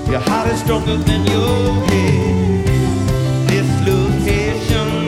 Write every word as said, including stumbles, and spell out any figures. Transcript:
Your heart is stronger than your head. Dislocation